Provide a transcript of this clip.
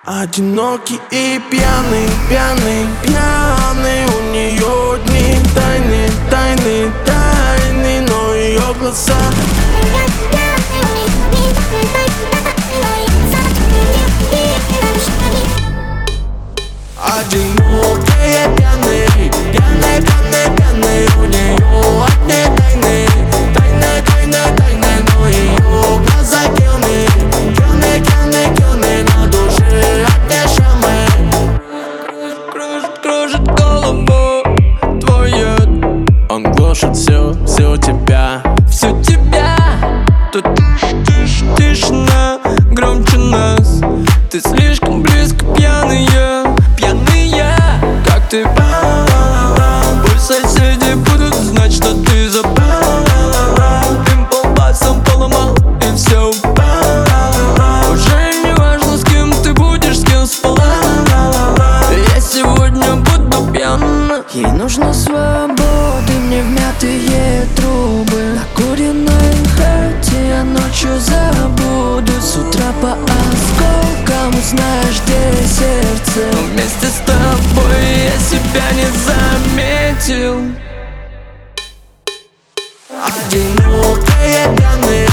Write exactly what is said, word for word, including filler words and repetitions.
Одинокий и пьяный, пьяный, пьяный. У нее дни тайны, тайны, тайны, но ее глаза одинокие, пьяные, пьяные, пьяные, пьяные. У нее одни тайны, тайны, тайны, тайны, но ее глаза пьяные, пьяные, пьяные, пьяные. На душе одни шрамы. Кружит, кружит голову твою. Он глушит все, все тебя, Всю тебя. Тут тишь, тишь, тишина громче нас. Ты слишком близко, пьяная, пьяная. Как ты пусть соседи будут знать, что ты запал. Им полбасом поломал и все упал. Уже не важно, с кем ты будешь, с кем спала. Я сегодня буду пьян. Ей нужна свобода, мне вмятые трубы. Накуренной хате я ночью забуду. С утра по осколкам узнаешь, где сердце. Но вместе с тобой я себя не заметил. одинокие, пьяные.